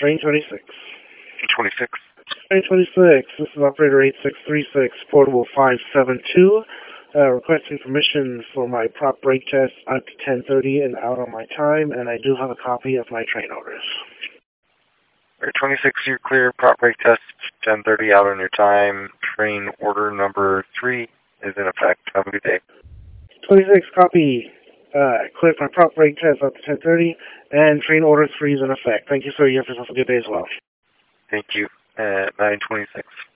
Train 26. 26. Train 26, this is operator 8636, portable 572, requesting permission for my prop brake test up to 10:30 and out on my time, and I do have a copy of my train orders. Air 26, you're clear. Prop brake test, 10:30 out on your time. Train order number 3 is in effect. Have a good day. 26, copy. Cleared my prop brake test up to 10:30, and train order 3 is in effect. Thank you, sir. You have yourself a good day as well. Thank you. At 9:26.